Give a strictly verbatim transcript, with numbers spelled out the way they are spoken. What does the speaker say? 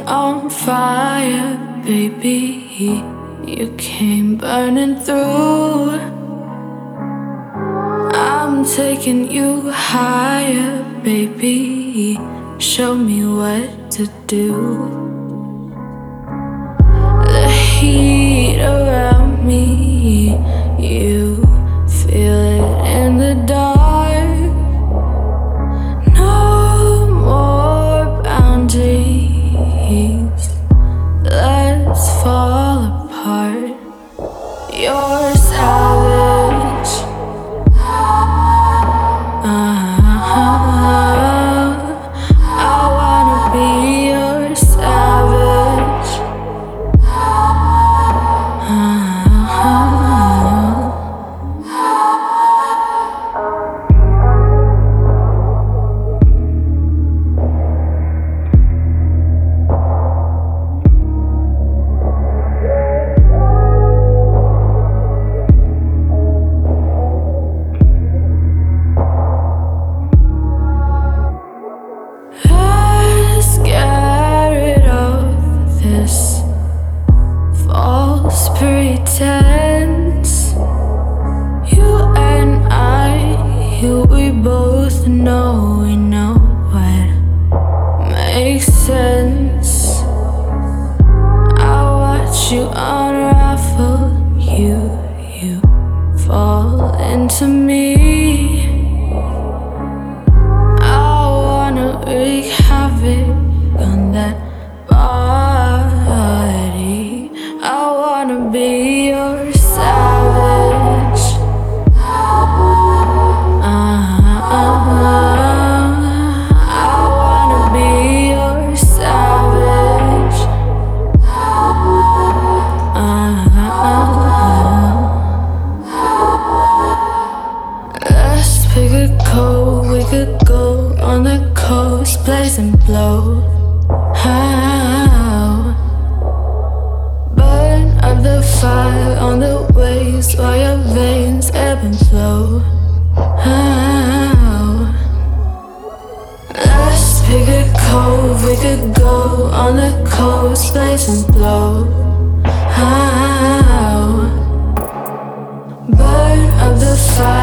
on fire, baby. You came burning through. I'm taking you higher, baby. Show me what to do. The heat around me, you feel it in the dark. No more boundaries, let's fall apart. You're savage, uh-huh. I wanna be your savage, uh-huh. Let's get rid of this false pretense. You and I, you, we both know, we know what makes sense. I watch you unravel, you, you fall into me. I wanna wreak havoc on that body. I wanna be your savage, uh-huh. I wanna be your savage, uh-huh. Let's pick a cold, we could go on the coast, blaze and blow. How? Burn up the fire on the waves while your veins ebb and flow. How? Let's pick a cove, we could go on the coast, blaze and blow. How? Burn up the fire